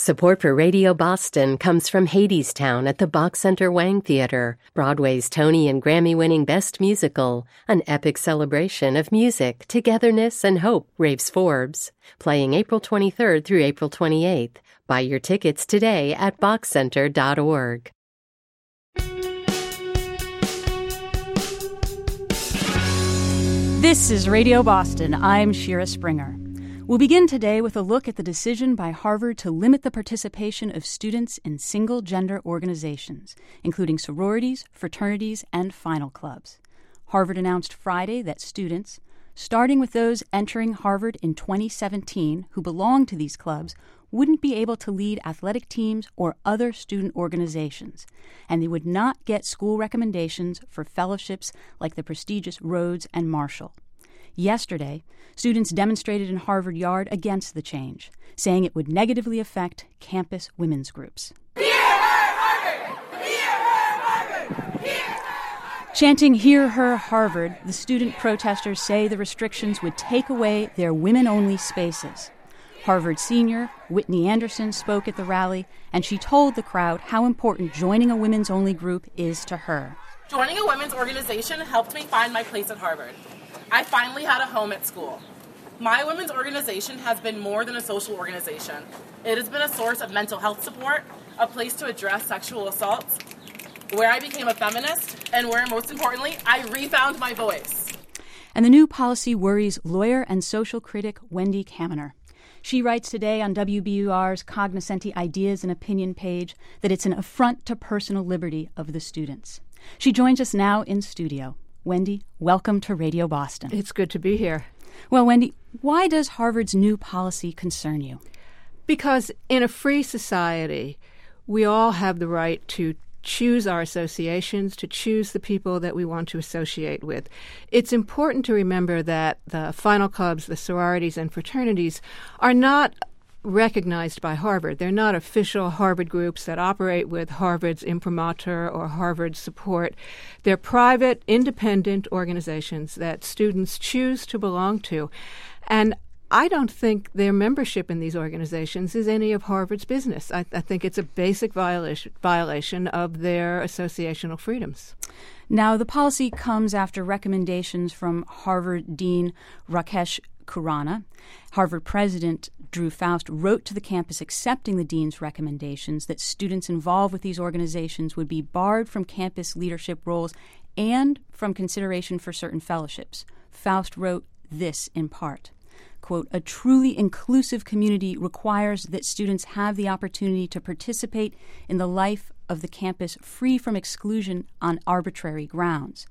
Support for Radio Boston comes from Hadestown at the Bach Center Wang Theater, Broadway's Tony and Grammy-winning Best Musical, an epic celebration of music, togetherness, and hope, raves Forbes. Playing April 23rd through April 28th. Buy your tickets today at bachcenter.org. This is Radio Boston. I'm Shira Springer. We'll begin today with a look at the decision by Harvard to limit the participation of students in single-gender organizations, including sororities, fraternities, and final clubs. Harvard announced Friday that students, starting with those entering Harvard in 2017 who belong to these clubs, wouldn't be able to lead athletic teams or other student organizations, and they would not get school recommendations for fellowships like the prestigious Rhodes and Marshall. Yesterday, students demonstrated in Harvard Yard against the change, saying it would negatively affect campus women's groups. Hear her, Harvard! Hear her, Harvard! Hear her, Harvard! Chanting "Hear her, Harvard," the student protesters say the restrictions would take away their women-only spaces. Harvard senior Whitney Anderson spoke at the rally, and she told the crowd how important joining a women's-only group is to her. Joining a women's organization helped me find my place at Harvard. I finally had a home at school. My women's organization has been more than a social organization. It has been a source of mental health support, a place to address sexual assaults, where I became a feminist, and where, most importantly, I refound my voice. And the new policy worries lawyer and social critic Wendy Kaminer. She writes today on WBUR's Cognoscenti Ideas and Opinion page that it's an affront to personal liberty of the students. She joins us now in studio. Wendy, welcome to Radio Boston. It's good to be here. Well, Wendy, why does Harvard's new policy concern you? Because in a free society, we all have the right to choose our associations, to choose the people that we want to associate with. It's important to remember that the final clubs, the sororities and fraternities, are not recognized by Harvard. They're not official Harvard groups that operate with Harvard's imprimatur or Harvard's support. They're private, independent organizations that students choose to belong to. And I don't think their membership in these organizations is any of Harvard's business. I think it's a basic violation of their associational freedoms. Now, the policy comes after recommendations from Harvard Dean Rakesh Khurana. Harvard President Drew Faust wrote to the campus accepting the dean's recommendations that students involved with these organizations would be barred from campus leadership roles and from consideration for certain fellowships. Faust wrote this in part, quote, "A truly inclusive community requires that students have the opportunity to participate in the life of the campus free from exclusion on arbitrary grounds."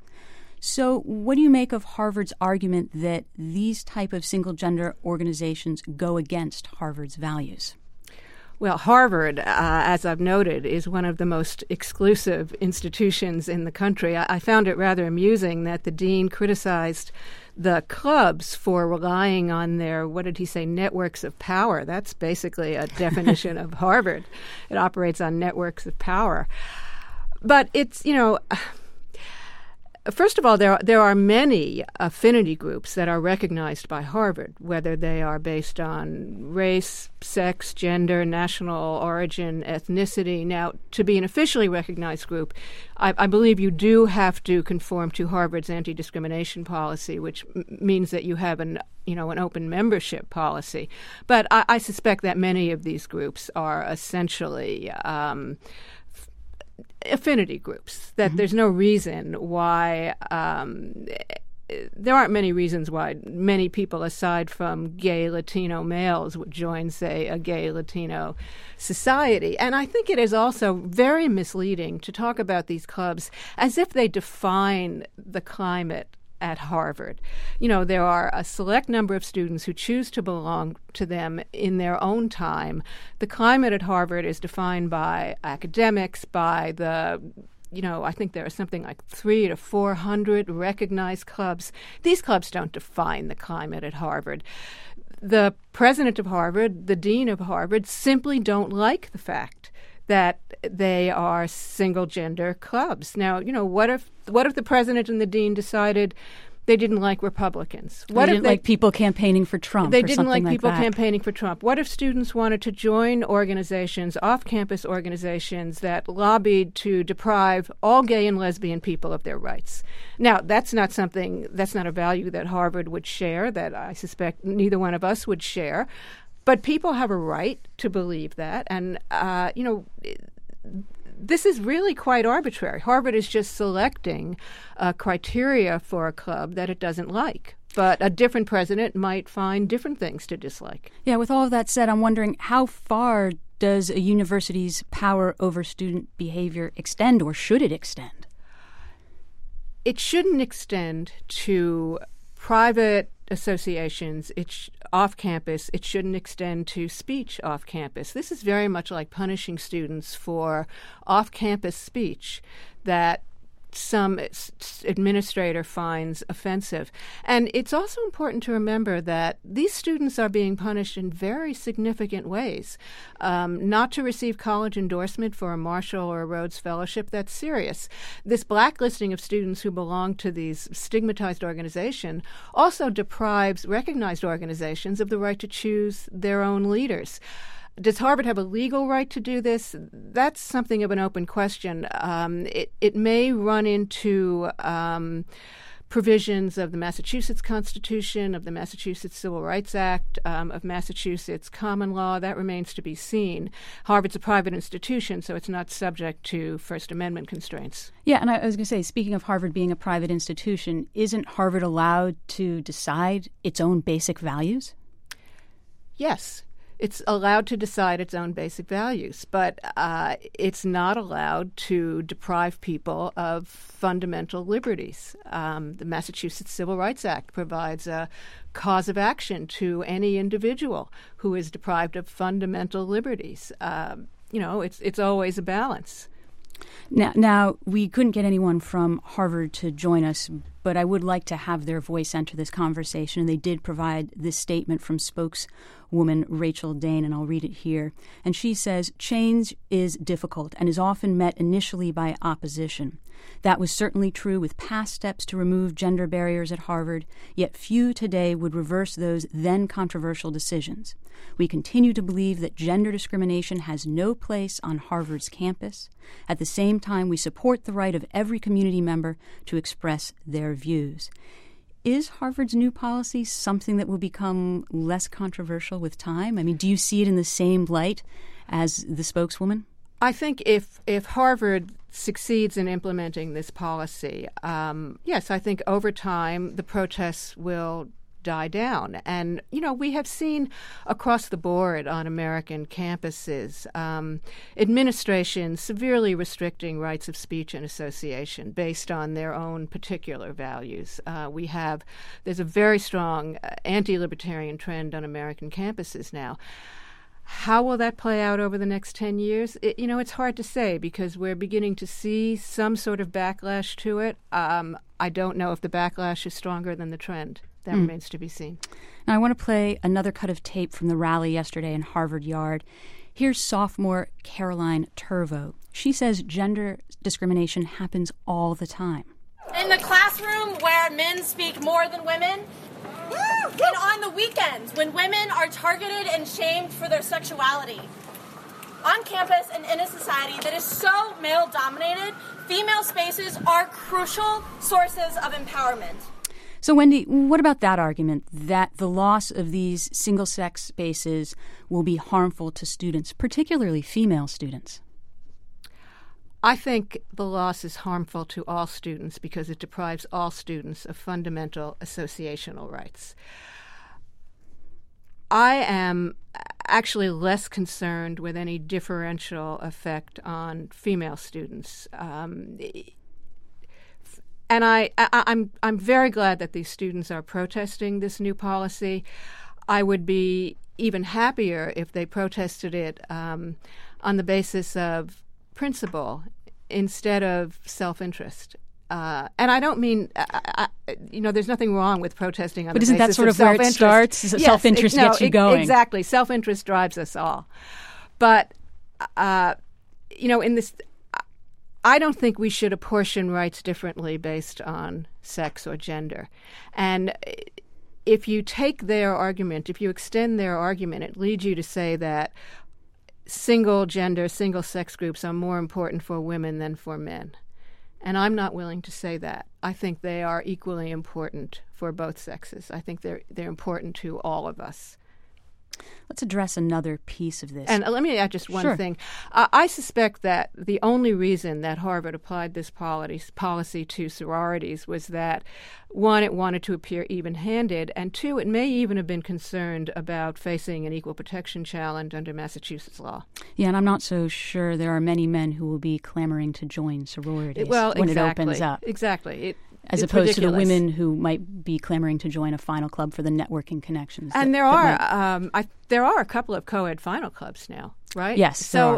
So what do you make of Harvard's argument that these type of single-gender organizations go against Harvard's values? Well, Harvard, as I've noted, is one of the most exclusive institutions in the country. I found it rather amusing that the dean criticized the clubs for relying on their, what did he say, networks of power. That's basically a definition of Harvard. It operates on networks of power. But it's, first of all, there are many affinity groups that are recognized by Harvard, whether they are based on race, sex, gender, national origin, ethnicity. Now, to be an officially recognized group, I believe you do have to conform to Harvard's anti-discrimination policy, which means that you have an open membership policy. But I suspect that many of these groups are essentially affinity groups, that there's no reason why there aren't many reasons why many people aside from gay Latino males would join, say, a gay Latino society. And I think it is also very misleading to talk about these clubs as if they define the climate at Harvard. There are a select number of students who choose to belong to them in their own time. The climate at Harvard is defined by academics, by the I think there are something like 300 to 400 recognized clubs. These clubs don't define the climate at Harvard. The president of Harvard, the dean of Harvard, simply don't like the fact that they are single-gender clubs. Now, what if the president and the dean decided they didn't like Republicans? What if they didn't like people campaigning for Trump? They didn't like people campaigning for Trump. What if students wanted to join organizations, off-campus organizations, that lobbied to deprive all gay and lesbian people of their rights? Now, that's not a value that Harvard would share, that I suspect neither one of us would share. But people have a right to believe that. And, this is really quite arbitrary. Harvard is just selecting criteria for a club that it doesn't like. But a different president might find different things to dislike. Yeah, with all of that said, I'm wondering how far does a university's power over student behavior extend, or should it extend? It shouldn't extend to private associations off campus. It shouldn't extend to speech off campus. This is very much like punishing students for off campus speech that some administrator finds offensive. And it's also important to remember that these students are being punished in very significant ways. Not to receive college endorsement for a Marshall or a Rhodes Fellowship, that's serious. This blacklisting of students who belong to these stigmatized organizations also deprives recognized organizations of the right to choose their own leaders. Does Harvard have a legal right to do this? That's something of an open question. It may run into provisions of the Massachusetts Constitution, of the Massachusetts Civil Rights Act, of Massachusetts common law. That remains to be seen. Harvard's a private institution, so it's not subject to First Amendment constraints. Yeah, and I was going to say, speaking of Harvard being a private institution, isn't Harvard allowed to decide its own basic values? Yes. It's allowed to decide its own basic values, but it's not allowed to deprive people of fundamental liberties. The Massachusetts Civil Rights Act provides a cause of action to any individual who is deprived of fundamental liberties. It's always a balance. Now, we couldn't get anyone from Harvard to join us, but I would like to have their voice enter this conversation, and they did provide this statement from spokeswoman Rachel Dane, and I'll read it here. And she says, "Change is difficult and is often met initially by opposition. That was certainly true with past steps to remove gender barriers at Harvard, yet few today would reverse those then controversial decisions. We continue to believe that gender discrimination has no place on Harvard's campus. At the same time, we support the right of every community member to express their views." Is Harvard's new policy something that will become less controversial with time? I mean, do you see it in the same light as the spokeswoman? I think if Harvard succeeds in implementing this policy, yes, I think over time the protests will die down. And, we have seen across the board on American campuses administrations severely restricting rights of speech and association based on their own particular values. There's a very strong anti-libertarian trend on American campuses now. How will that play out over the next 10 years? It's hard to say because we're beginning to see some sort of backlash to it. I don't know if the backlash is stronger than the trend. That remains to be seen. Now, I want to play another cut of tape from the rally yesterday in Harvard Yard. Here's sophomore Caroline Turvo. She says gender discrimination happens all the time. In the classroom where men speak more than women, and on the weekends when women are targeted and shamed for their sexuality. On campus and in a society that is so male-dominated, female spaces are crucial sources of empowerment. So, Wendy, what about that argument that the loss of these single-sex spaces will be harmful to students, particularly female students? I think the loss is harmful to all students because it deprives all students of fundamental associational rights. I am actually less concerned with any differential effect on female students. And I'm very glad that these students are protesting this new policy. I would be even happier if they protested it on the basis of principle instead of self-interest. And I don't mean, there's nothing wrong with protesting on the basis of self-interest. But isn't that sort of where it starts? Yes, self-interest gets you going. Exactly. Self-interest drives us all. But, in this, I don't think we should apportion rights differently based on sex or gender. And if you take their argument, if you extend their argument, it leads you to say that single gender, single sex groups are more important for women than for men. And I'm not willing to say that. I think they are equally important for both sexes. I think they're important to all of us. Let's address another piece of this. And let me add just one thing. I suspect that the only reason that Harvard applied this policy to sororities was that, one, it wanted to appear even-handed, and two, it may even have been concerned about facing an equal protection challenge under Massachusetts law. Yeah, and I'm not so sure there are many men who will be clamoring to join sororities when it opens up. Exactly. As opposed to the women who might be clamoring to join a final club for the networking connections. And there are a couple of co-ed final clubs now, right? Yes. So,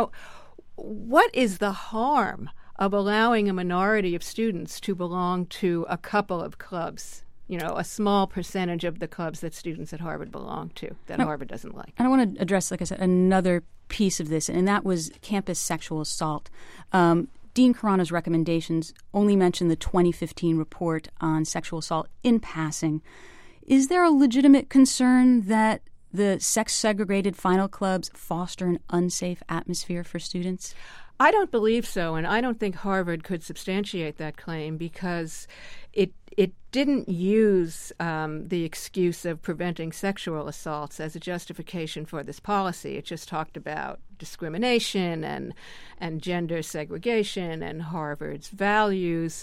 what is the harm of allowing a minority of students to belong to a couple of clubs? A small percentage of the clubs that students at Harvard belong to that Harvard doesn't like. And I want to address, like I said, another piece of this, and that was campus sexual assault. Dean Khurana's recommendations only mention the 2015 report on sexual assault in passing. Is there a legitimate concern that the sex-segregated final clubs foster an unsafe atmosphere for students? I don't believe so, and I don't think Harvard could substantiate that claim because it didn't use the excuse of preventing sexual assaults as a justification for this policy. It just talked about discrimination and gender segregation and Harvard's values.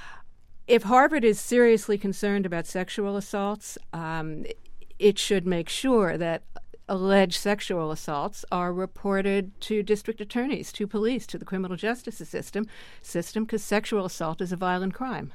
If Harvard is seriously concerned about sexual assaults, it should make sure that alleged sexual assaults are reported to district attorneys, to police, to the criminal justice system, because sexual assault is a violent crime.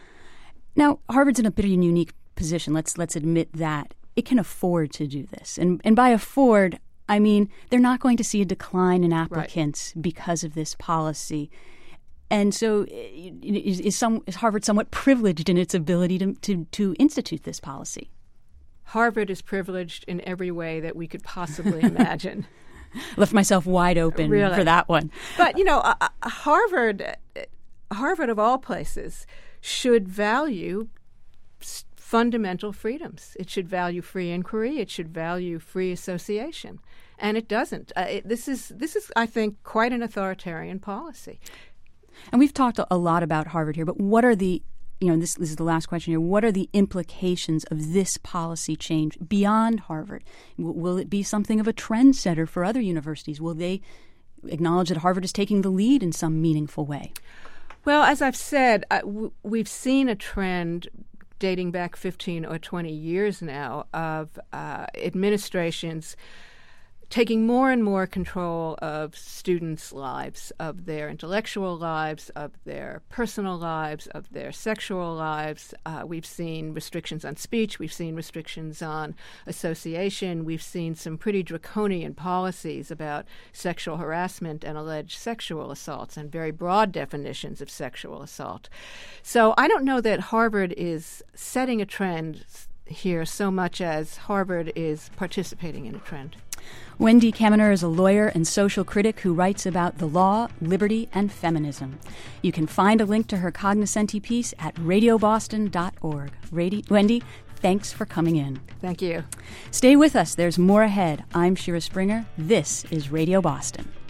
Now, Harvard's in a bit of a unique position. Let's admit that. It can afford to do this. And by afford, I mean they're not going to see a decline in applicants because of this policy. And so is Harvard somewhat privileged in its ability to institute this policy? Harvard is privileged in every way that we could possibly imagine. Left myself wide open for that one. But, Harvard of all places, should value fundamental freedoms. It should value free inquiry. It should value free association. And it doesn't. This is, I think, quite an authoritarian policy. And we've talked a lot about Harvard here, but what are the this is the last question here. What are the implications of this policy change beyond Harvard? Will it be something of a trendsetter for other universities? Will they acknowledge that Harvard is taking the lead in some meaningful way? Well, as I've said, we've seen a trend dating back 15 or 20 years now of administrations taking more and more control of students' lives, of their intellectual lives, of their personal lives, of their sexual lives. We've seen restrictions on speech. We've seen restrictions on association. We've seen some pretty draconian policies about sexual harassment and alleged sexual assaults and very broad definitions of sexual assault. So I don't know that Harvard is setting a trend here so much as Harvard is participating in a trend. Wendy Kaminer is a lawyer and social critic who writes about the law, liberty, and feminism. You can find a link to her Cognoscenti piece at radioboston.org. Wendy, thanks for coming in. Thank you. Stay with us. There's more ahead. I'm Shira Springer. This is Radio Boston.